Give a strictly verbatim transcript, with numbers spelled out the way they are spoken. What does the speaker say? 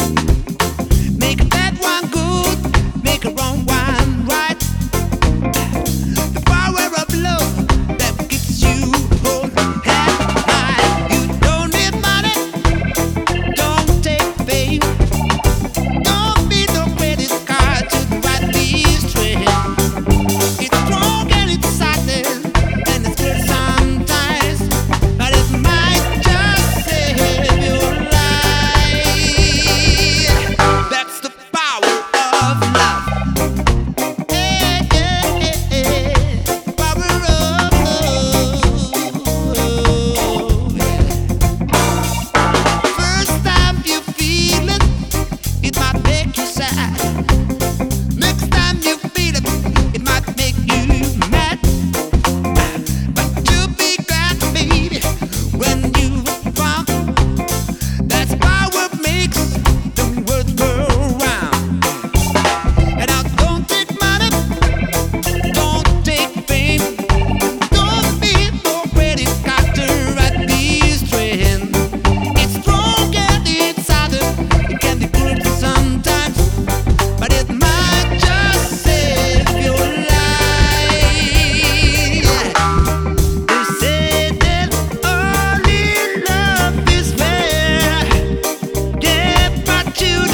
Make a bad one good, make a wrong one right. The power of love that keeps you whole and high. You don't need money, don't take fame, don't be no credit card to ride this train. It's strong and it's silent and it's good sometimes, but it might just save your life. That's the power of love. Yeah, yeah, yeah, yeah. Power of love. First time you feel it, it might make you sad. Next time you feel it, it might make you mad. But you'll be glad, baby, when you found that's power makes the world go round. And I don't take money, don't take fame, don't be no credit card to ride this train. It's strong and it's harder, it can be good sometimes, but it might just save your life. They say that only love is fair, yeah, but you